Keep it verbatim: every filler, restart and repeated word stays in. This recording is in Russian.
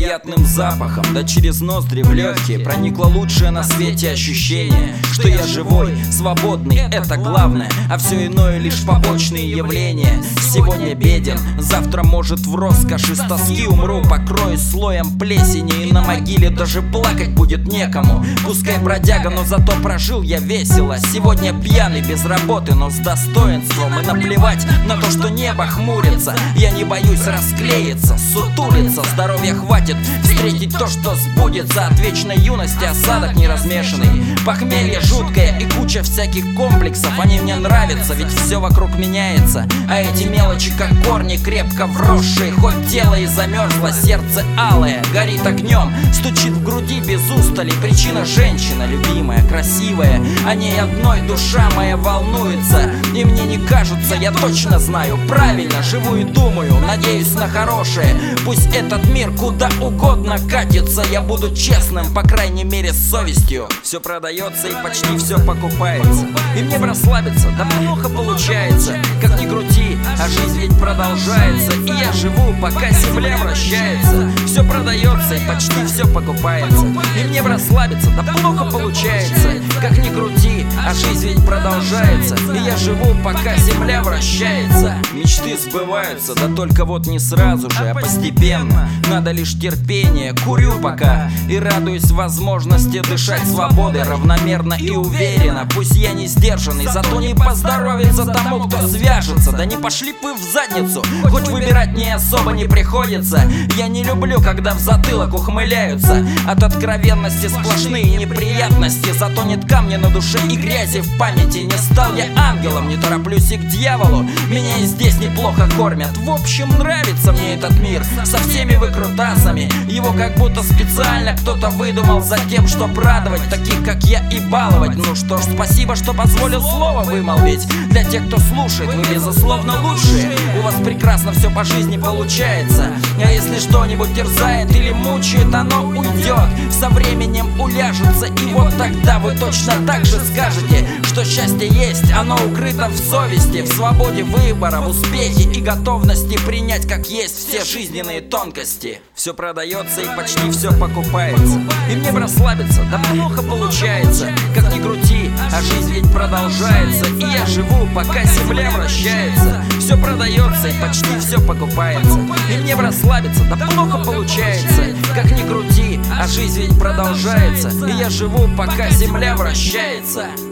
приятным запахом, да через ноздри в легкие проникло лучшее на свете ощущение, что я живой, свободный, это главное, а все иное лишь побочные явления. Сегодня беден, завтра может в роскоши с тоски умру, покроюсь слоем плесени, и на могиле даже плакать будет некому. Пускай бродяга, но зато прожил я весело. Сегодня пьяный, без работы, но с достоинством, и наплевать на то, что небо хмурится. Я не боюсь расклеиться, сутулиться, здоровья хватит встретить то, что сбудется. От вечной юности осадок неразмешанный, похмелье жуткое и куча всяких комплексов. Они мне нравятся, ведь все вокруг меняется, а эти мелочи как корни крепко вросшие. Хоть тело и замерзло, сердце алое горит огнем, стучит в груди без устали. Причина — женщина, любимая, красивая, о ней одной душа моя волнуется. И мне не кажется, я точно знаю, правильно живу и думаю, надеюсь на хорошее. Пусть этот мир куда угодно катится, я буду честным, по крайней мере с совестью. Все продается и почти все покупается, и мне бы расслабиться, да плохо получается. Как ни крути, а жизнь ведь продолжается, и я живу, пока земля вращается. Все продается и почти все покупается, и мне бы расслабиться, да плохо получается. Как ни крути, а жизнь ведь продолжается, и я живу, пока земля вращается. Мечты сбываются, да только вот не сразу же, а постепенно. Надо лишь терпение, курю пока и радуюсь возможности дышать свободой равномерно и уверенно. Пусть я не сдержанный, зато не поздоровится тому, кто свяжется. Да не пошли бы вы в задницу, хоть выбирать не особо не приходится. Я не люблю, когда в затылок ухмыляются, от откровенности сплошные неприятности. Зато нет камня на душе и грязи в памяти. Не стал я ангелом, не тороплюсь и к дьяволу, меня и здесь неплохо кормят. В общем, нравится мне этот мир со всеми выкрутасами. Его как будто специально кто-то выдумал за тем, чтобы радовать таких, как я, и баловать. Ну что ж, спасибо, что позволил слово вымолвить. Для тех, кто слушает, вы безусловно лучшие. У вас прекрасно все по жизни получается, а если что-нибудь терзает или мучает, оно уйдет, со временем уляжется. И вот тогда вы точно так же скажете, что счастье есть, оно укрыто в совести, в свободе выбора, в успехе и готовности принять как есть все жизненные тонкости. Все продается и почти все покупается, и мне бы расслабиться, да плохо получается. Как ни крути, а жизнь ведь продолжается, и я живу, пока земля вращается. Все продается и почти все покупается, и мне бы расслабиться, да плохо получается. Как ни крути, а жизнь ведь продолжается, и я живу, пока земля вращается.